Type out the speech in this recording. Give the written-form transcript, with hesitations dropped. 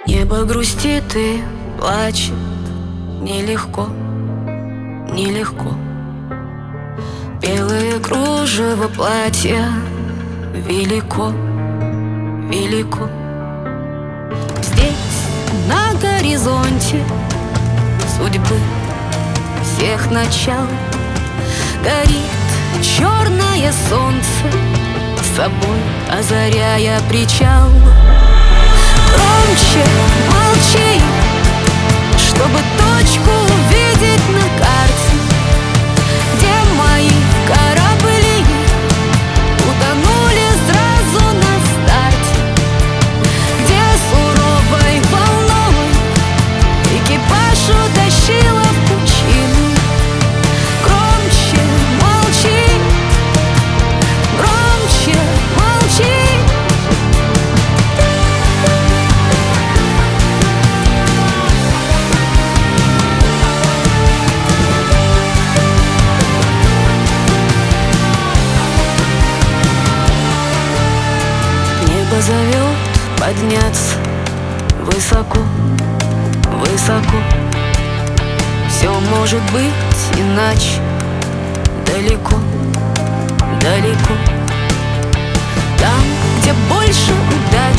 Небо грустит и плачет, нелегко, нелегко. Белое кружево платья велико, велико. Здесь, на горизонте судьбы всех начал, горит черное солнце, собой озаряя причал. Громче молчи, чтобы точку увидеть на карте, где мои корабли утонули сразу на старте, где суровой волной экипаж утащила в пучину. Громче молчи, громче молчи. Зовет подняться высоко, высоко. Все может быть иначе, далеко, далеко. Там, где больше удачи,